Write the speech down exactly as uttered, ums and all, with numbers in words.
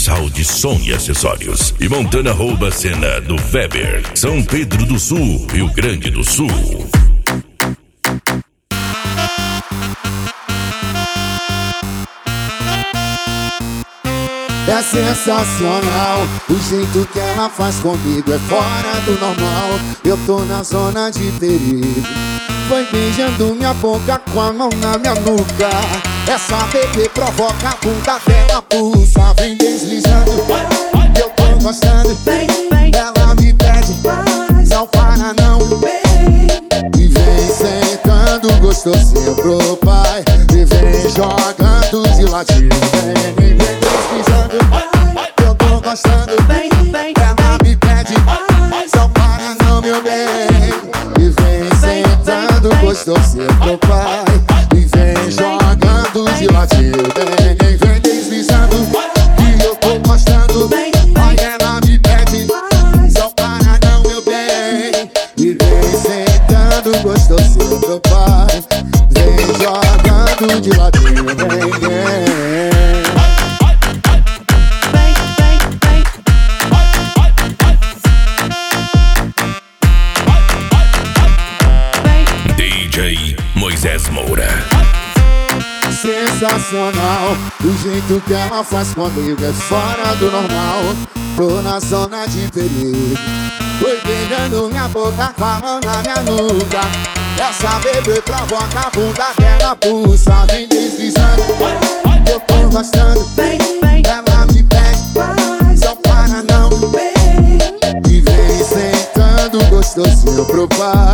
Universal de som e acessórios. E Montana rouba a cena do Weber, São Pedro do Sul, Rio Grande do Sul. É sensacional, o jeito que ela faz comigo é fora do normal. Eu tô na zona de perigo, foi beijando minha boca com a mão na minha nuca. Essa bebê provoca a bunda dela, pulsa, vem deslizando. Eu tô gostando, ela me pede, não para não. E vem sentando gostosinho pro pai, e vem jogando de ladinho. Vem, vem, vem deslizando, eu tô gostando, ela me pede, não para não, meu bem. E vem sentando gostosinho pro pai, e vem jogando de ladinho. Vem, vem, vem deslizando, que eu tô gostando. Aí ela me pede, não para não, meu bem. E vem sentando gostosinho pro pai, vem jogando de ladinho. Vem, vem. D J Moisés Moura. Sensacional, o jeito que ela faz comigo é fora do normal. Tô na zona de perigo, foi beijando minha boca com a mão na minha nuca. Essa bebê provoca a bunda dela, pulsa, vem deslizando. Eu tô gostando, ela me pede, não para não. E vem sentando gostosinho pro pai,